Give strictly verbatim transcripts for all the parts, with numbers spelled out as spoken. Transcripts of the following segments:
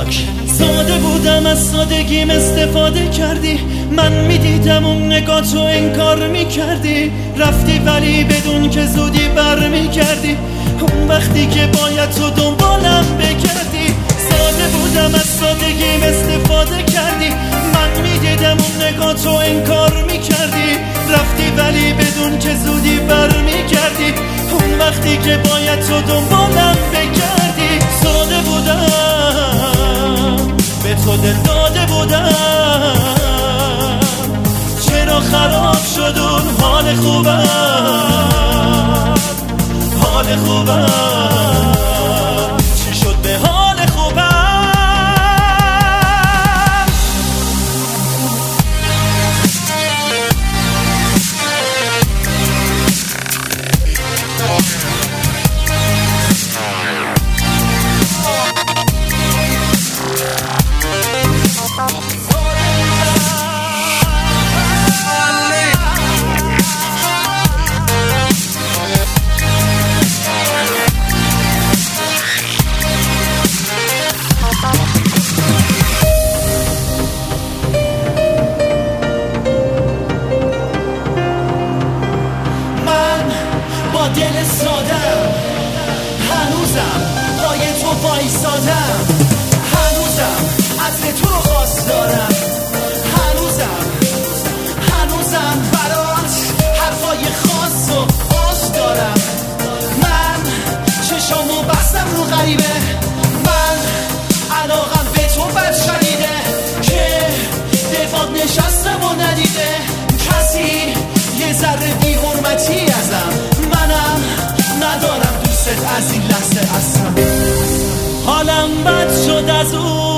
پروداکشن. ساده بودم از سادگیم استفاده کردی، من میدیدم اون نگاه تو انکار میکردی، رفتی ولی بدون که زودی بر میکردی، اون وقتی که باید تو دنبالم بکردی. ساده بودم از سادگیم استفاده کردی، من میدیدم اون نگاه تو انکار میکردی، رفتی ولی بدون که زودی بر میکردی، اون وقتی که باید تو دنبالم بکردی. ساده بودم به تو دل داده بودم، چرا خراب شد اون حال خوبم؟ حال خوبم چی شد به حال خوبم؟ دل سادم هنوزم پای تو وایسادم، هنوزم عطر تو رو خواست دارم، هنوزم هنوزم برات حرفای خاص و آش دارم. من چشامو بستم رو غریبه، من علاقم به تو بد شدیده که دفاع نشستم و ندیده کسی یه ذره بی حرمتی ازم، منم ندارم دوست از این لحظه اصلا. حالم بد شد از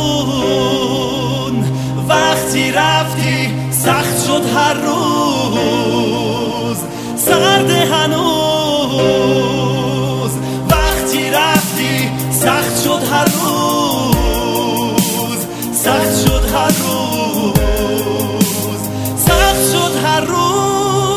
اون وقتی رفتی، سخت شد هر روز سرد هنوز، وقتی رفتی سخت شد هر روز، سخت شد هر روز، سخت شد هر روز.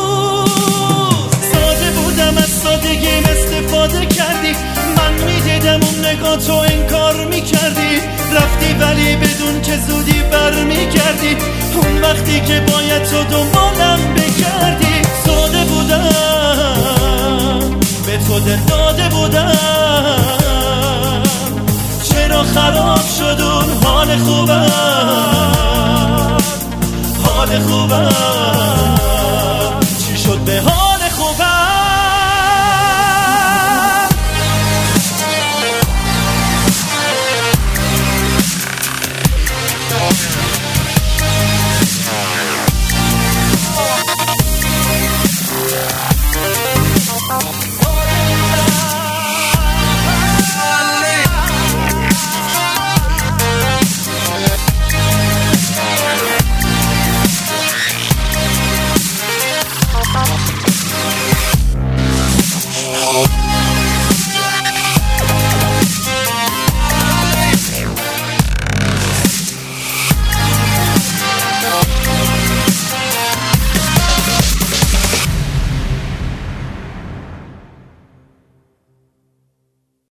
سادگیم استفاده کردی، من میدیدم اون نگاه تو انکار میکردی، رفتی ولی بدون که زودی بر میکردی، اون وقتی که باید تو دنبالم بکردی. ساده بودم به تو دل داده بودم، چرا خراب شد اون حال خوبم؟ حال خوبم چی شد به حال